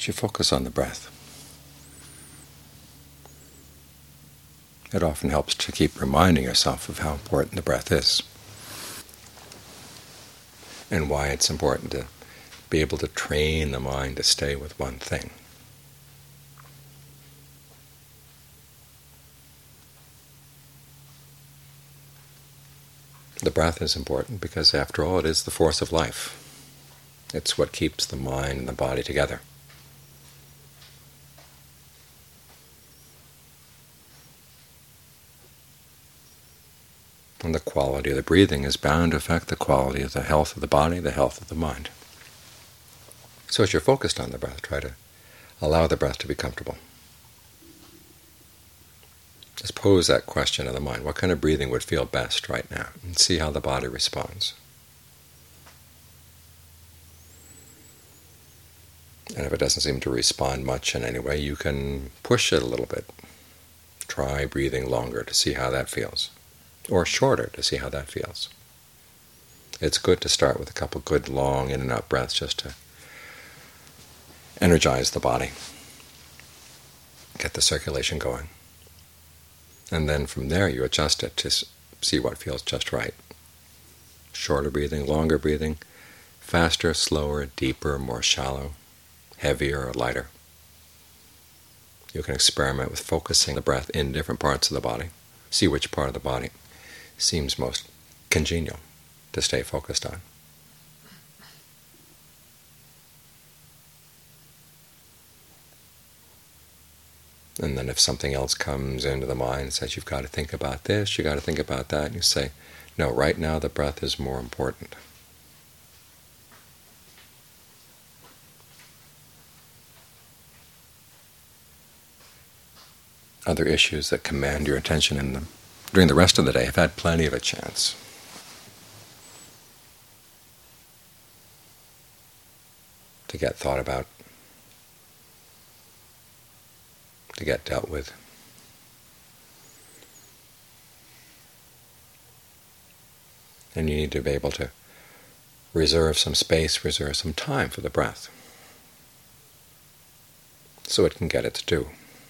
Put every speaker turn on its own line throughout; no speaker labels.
as you focus on the breath. It often helps to keep reminding yourself of how important the breath is, and why it's important to be able to train the mind to stay with one thing. The breath is important because, after all, it is the force of life. It's what keeps the mind and the body together. And the quality of the breathing is bound to affect the quality of the health of the body, the health of the mind. So as you're focused on the breath, try to allow the breath to be comfortable. Just pose that question in the mind: what kind of breathing would feel best right now? And see how the body responds. And if it doesn't seem to respond much in any way, you can push it a little bit. Try breathing longer to see how that feels, or shorter to see how that feels. It's good to start with a couple good long in and out breaths just to energize the body, get the circulation going. And then from there you adjust it to see what feels just right. Shorter breathing, longer breathing, faster, slower, deeper, more shallow, heavier or lighter. You can experiment with focusing the breath in different parts of the body. See which part of the body seems most congenial to stay focused on. And then if something else comes into the mind and says, you've got to think about this, you've got to think about that, and you say, no, right now the breath is more important. Other issues that command your attention during the rest of the day have had plenty of a chance to get thought about, to get dealt with. And you need to be able to reserve some space, reserve some time for the breath, so it can get its due.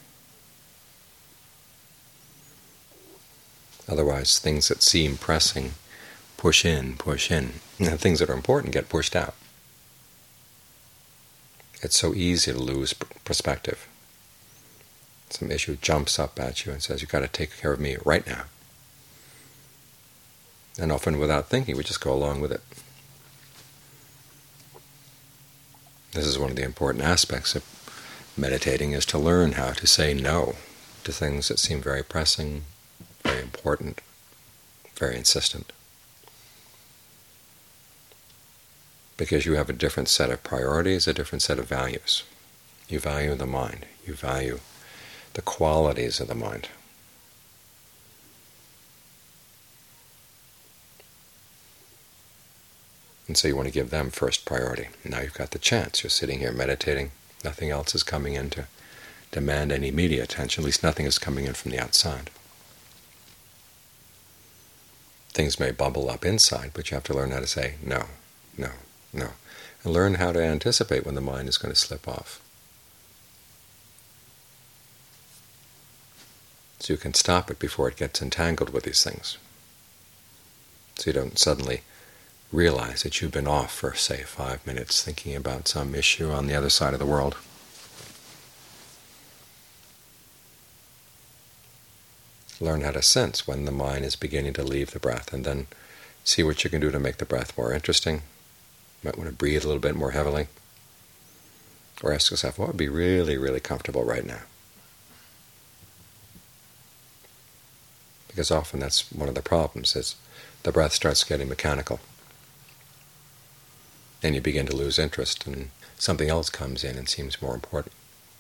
Otherwise, things that seem pressing push in, and things that are important get pushed out. It's so easy to lose perspective. Some issue jumps up at you and says, you've got to take care of me right now. And often without thinking, we just go along with it. This is one of the important aspects of meditating, is to learn how to say no to things that seem very pressing, very important, very insistent. Because you have a different set of priorities, a different set of values. You value the mind. You value the qualities of the mind. And so you want to give them first priority. Now you've got the chance. You're sitting here meditating. Nothing else is coming in to demand any immediate attention. At least nothing is coming in from the outside. Things may bubble up inside, but you have to learn how to say no, no, no. And learn how to anticipate when the mind is going to slip off. So you can stop it before it gets entangled with these things. So you don't suddenly realize that you've been off for, say, 5 minutes thinking about some issue on the other side of the world. Learn how to sense when the mind is beginning to leave the breath, and then see what you can do to make the breath more interesting. You might want to breathe a little bit more heavily. Or ask yourself, what would be really, really comfortable right now? Because often that's one of the problems, is the breath starts getting mechanical. And you begin to lose interest, and something else comes in and seems more important.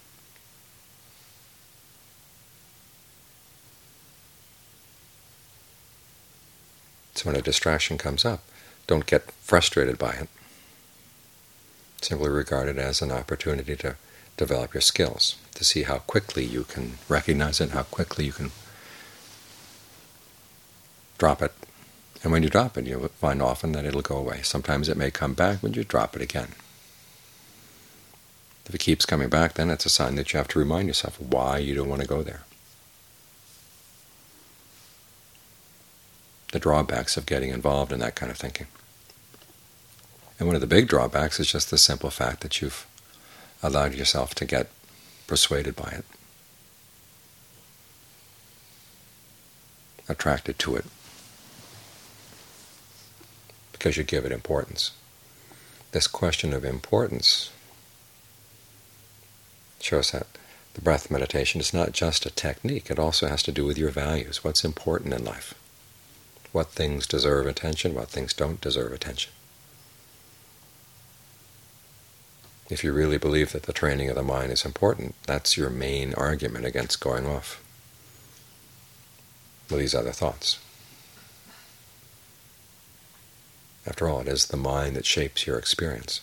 So when a distraction comes up, don't get frustrated by it. Simply regard it as an opportunity to develop your skills, to see how quickly you can recognize it, how quickly you can drop it. And when you drop it, you'll find often that it'll go away. Sometimes it may come back when you drop it again. If it keeps coming back, then it's a sign that you have to remind yourself why you don't want to go there. The drawbacks of getting involved in that kind of thinking. And one of the big drawbacks is just the simple fact that you've allowed yourself to get persuaded by it, attracted to it, because you give it importance. This question of importance shows that the breath meditation is not just a technique, it also has to do with your values, what's important in life, what things deserve attention, what things don't deserve attention. If you really believe that the training of the mind is important, that's your main argument against going off with these other thoughts. After all, it is the mind that shapes your experience,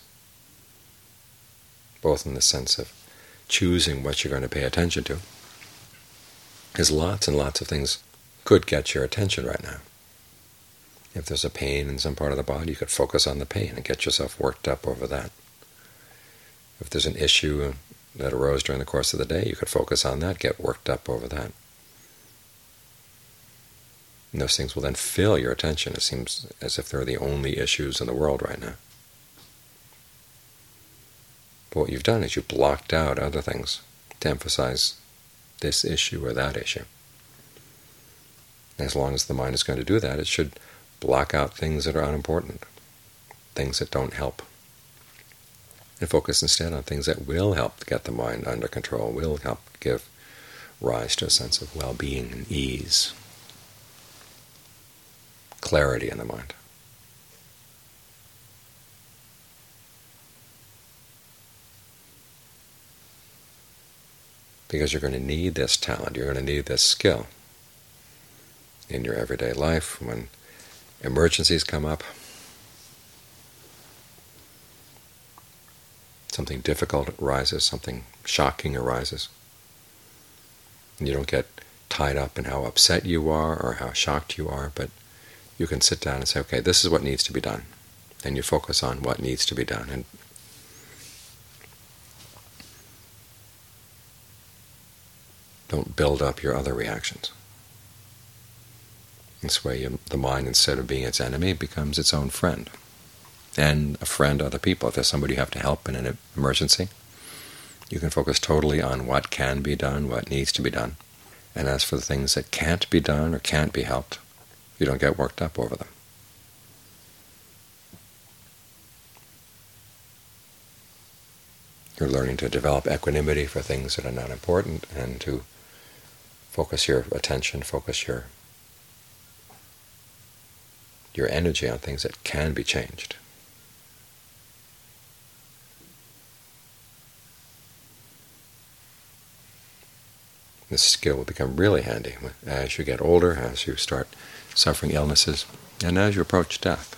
both in the sense of choosing what you're going to pay attention to, because lots and lots of things could get your attention right now. If there's a pain in some part of the body, you could focus on the pain and get yourself worked up over that. If there's an issue that arose during the course of the day, you could focus on that, get worked up over that. And those things will then fill your attention. It seems as if they're the only issues in the world right now. But what you've done is you've blocked out other things to emphasize this issue or that issue. As long as the mind is going to do that, it should block out things that are unimportant, things that don't help, and focus instead on things that will help get the mind under control, will help give rise to a sense of well-being and ease, clarity in the mind. Because you're going to need this talent, you're going to need this skill in your everyday life when emergencies come up, something difficult arises, something shocking arises, and you don't get tied up in how upset you are or how shocked you are, but you can sit down and say, okay, this is what needs to be done, and you focus on what needs to be done, and don't build up your other reactions. This way the mind, instead of being its enemy, becomes its own friend, and a friend to other people. If there's somebody you have to help in an emergency, you can focus totally on what can be done, what needs to be done. And as for the things that can't be done or can't be helped, you don't get worked up over them. You're learning to develop equanimity for things that are not important and to focus your attention, focus your energy on things that can be changed. This skill will become really handy as you get older, as you start suffering illnesses, and as you approach death.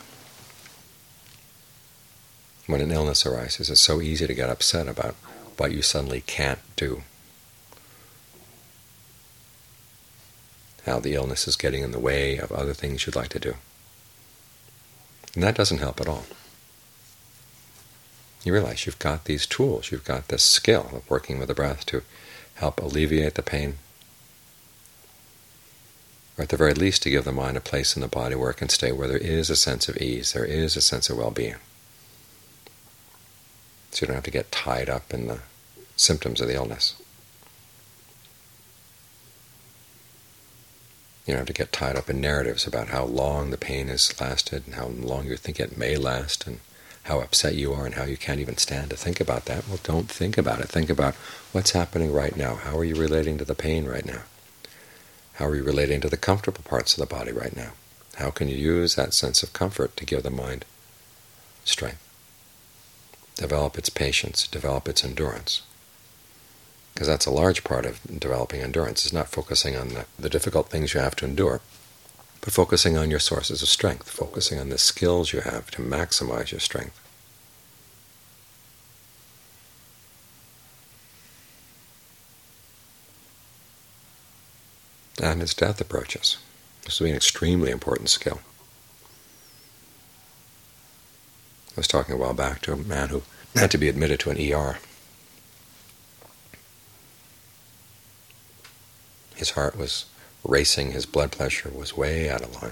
When an illness arises, it's so easy to get upset about what you suddenly can't do, how the illness is getting in the way of other things you'd like to do. And that doesn't help at all. You realize you've got these tools, you've got this skill of working with the breath to help alleviate the pain, or at the very least to give the mind a place in the body where it can stay, where there is a sense of ease, there is a sense of well-being. So you don't have to get tied up in the symptoms of the illness. You don't have to get tied up in narratives about how long the pain has lasted and how long you think it may last and how upset you are and how you can't even stand to think about that. Well, don't think about it. Think about what's happening right now. How are you relating to the pain right now? How are you relating to the comfortable parts of the body right now? How can you use that sense of comfort to give the mind strength? Develop its patience, develop its endurance. Because that's a large part of developing endurance, is not focusing on the difficult things you have to endure, but focusing on your sources of strength, focusing on the skills you have to maximize your strength. And as death approaches, this will be an extremely important skill. I was talking a while back to a man who had to be admitted to an ER His heart was racing, his blood pressure was way out of line.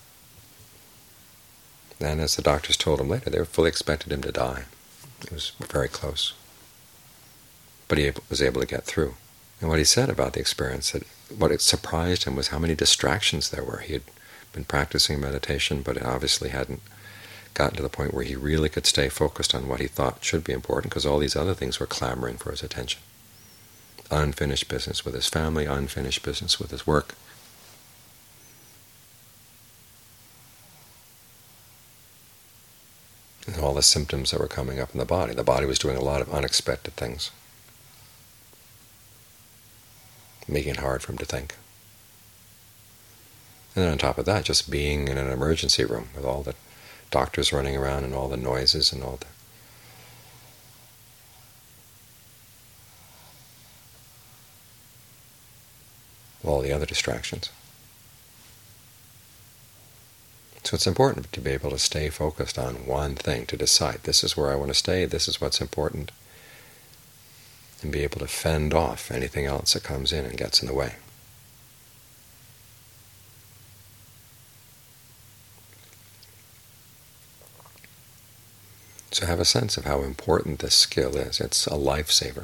And as the doctors told him later, they fully expected him to die. It was very close. But he was able to get through. And what he said about the experience, that what it surprised him was how many distractions there were. He had been practicing meditation, but obviously hadn't gotten to the point where he really could stay focused on what he thought should be important, because all these other things were clamoring for his attention. Unfinished business with his family, unfinished business with his work. And all the symptoms that were coming up in the body. The body was doing a lot of unexpected things, making it hard for him to think. And then on top of that, just being in an emergency room with all the doctors running around and all the noises and all the other distractions. So it's important to be able to stay focused on one thing, to decide, this is where I want to stay, this is what's important, and be able to fend off anything else that comes in and gets in the way. So have a sense of how important this skill is. It's a lifesaver.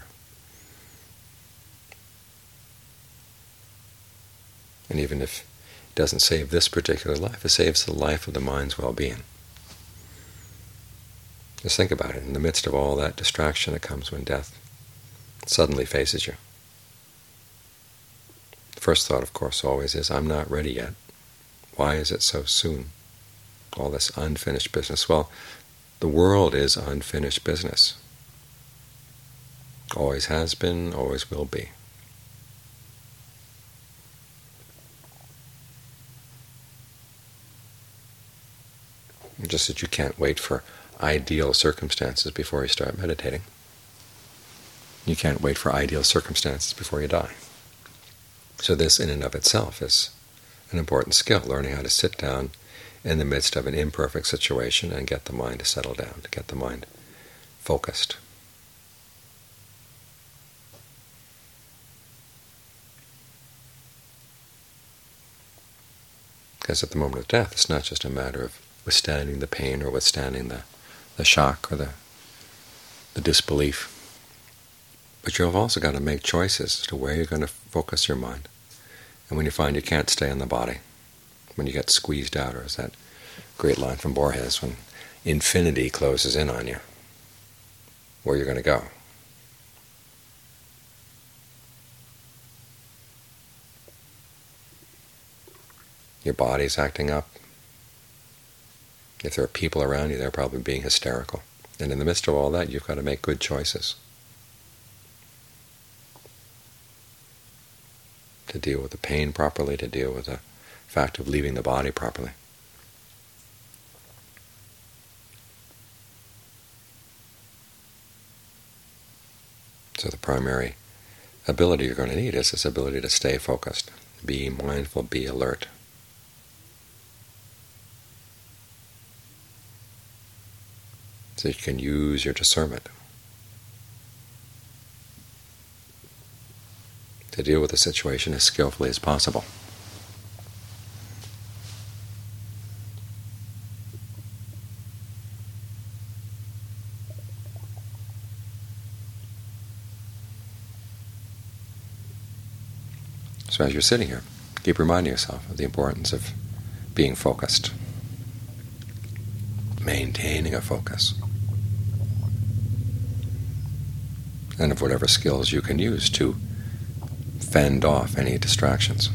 And even if it doesn't save this particular life, it saves the life of the mind's well-being. Just think about it. In the midst of all that distraction that comes when death suddenly faces you, the first thought, of course, always is, I'm not ready yet. Why is it so soon? All this unfinished business. Well, the world is unfinished business. Always has been, always will be. Just that you can't wait for ideal circumstances before you start meditating. You can't wait for ideal circumstances before you die. So this in and of itself is an important skill, learning how to sit down in the midst of an imperfect situation and get the mind to settle down, to get the mind focused. Because at the moment of death, it's not just a matter of withstanding the pain or withstanding the shock or the disbelief. But you've also got to make choices as to where you're going to focus your mind. And when you find you can't stay in the body, when you get squeezed out, or as that great line from Borges, when infinity closes in on you, where you're going to go. Your body's acting up. If there are people around you, they're probably being hysterical. And in the midst of all that, you've got to make good choices to deal with the pain properly, to deal with the fact of leaving the body properly. So the primary ability you're going to need is this ability to stay focused, be mindful, be alert. So you can use your discernment to deal with the situation as skillfully as possible. So as you're sitting here, keep reminding yourself of the importance of being focused, maintaining a focus, and of whatever skills you can use to fend off any distractions.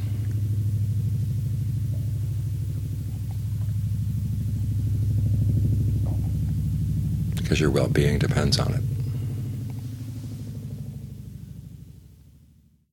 Because your well-being depends on it.